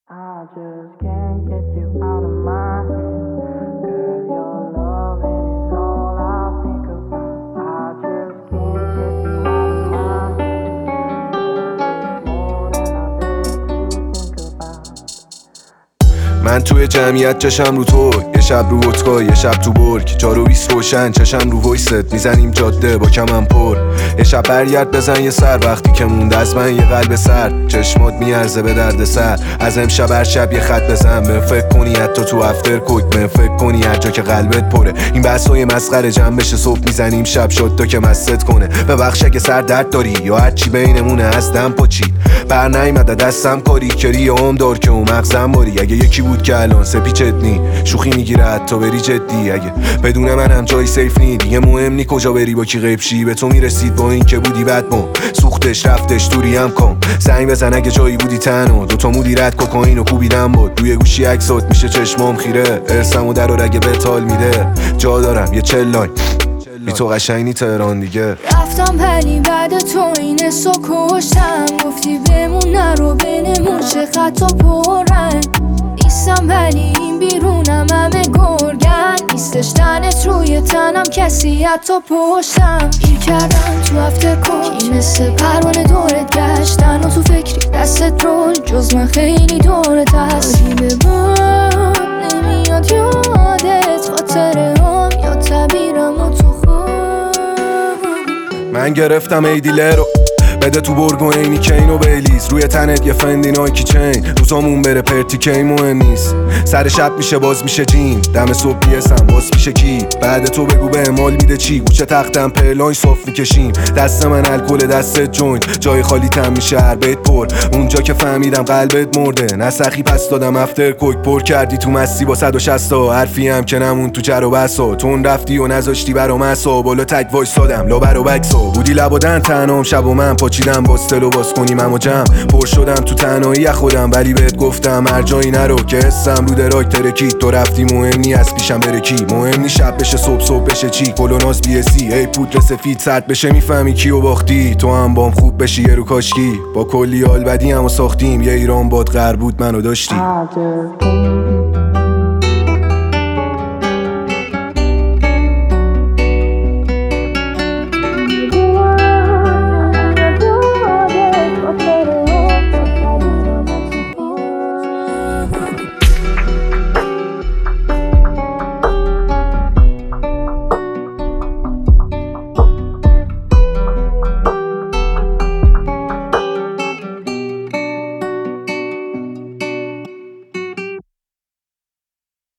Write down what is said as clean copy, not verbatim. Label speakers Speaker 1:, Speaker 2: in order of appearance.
Speaker 1: I just can't get you out of my head. Girl, your loving is all I think about. I just can't get you out of my head. Girl, it's more than I dare to think about.
Speaker 2: من توی جمعیت چشم رو تو، یه شب رو اتکا یه شب تو برگ، 4 و 20 روشن چشم رو وایست، میزنیم جاده با کمم پر. یه شب برگرد بزن یه سر، وقتی که مونده از من یه قلب سر، چشمات میارزه به درد سر. از امشب هر شب یه خط بزن، به فکر کنی حتی تو افتر کوک، به فکر کنی هر جا که قلبت پره. این بحثای مسخره جمع بشه صبح میزنیم شب شد تا که مست کنه. ببخش اگه سر درد داری یا هر چی بینمونه از دم پاچید، بر نیومده دستم کاری کری عمر دار که اون مغزم باری. اگه یکی بود که الان سپیچت نی شوخی میگیره حتی بری جدی، اگه بدون منم جای سیف نی دیگه مهم نی کجا بری با کی غیب شی. به تو میرسید با این که بودی بد بم، سوختش رفتش دوری هم کن. زنگ بزن اگه جایی بودی تنها، دوتا مدیرت کوکائین و کوبیدم بود روی گوشی عکسات میشه چشمام خیره. ارسم و در و رگه بتال میده، جا دارم یه 40 لاین بی تو قشنگ نی تهران دیگه.
Speaker 3: رفتم ولی بعد تو این حسو کشتم، گفتی بمون نرو بینمون چه خطا پرن. نیستم ولی این بیرونم همه گرگن، نیستش تنت روی تنم کسی حتی پشتم. گیر کردم تو افتر کوک مثل پروانه دورت گشتن و تو فکری دستت رول جز من خیلی دورت هست. به باد نمیاد یادت خاطرم یا تعبیرم و تو خود.
Speaker 2: من گرفتم ای دیلرو بده تو برگو اینی کین و بیلیز، روی تنت یه فندی نایکی چین، روزامون بره پرتی کی مهم نیست. سر شب میشه باز میشه جیم، دم صبح بیسم باز میشه کی. بعد تو بگو به امال میده چی، گوشه تختم پرلاین صاف میکشیم، دست من الکل دستت جوینت، جای خالی تم میشه هر بیت پر. اونجا که فهمیدم قلبت مرده نسخی پس دادم افتر کوک، پر کردی تو مستی با 160 تا حرفی هم که نمون تو جر و بسا. تون رفتی و نذاشتی برام عصا، بالا تک وایسادم لا بر و بکسا. بودی لبادن تنام شب و من پاچیدم باستلو باز کنیم اما جمع پر شدم تو تنهایی خودم، ولی بهت گفتم هر جایی نرو که حسم رو دراک ترکید. تو رفتی مهم نی از پیشم بره کی، مهم نی شب بشه صبح بشه چی. کلوناز بیسی ای پودر سفید سرد بشه میفهمی کیو باختی. تو هم بام خوب بشی یه رو کاشکی، با کلی حال بدی همو ساختیم، یه ایران باد غر بود منو داشتی.
Speaker 1: I just can't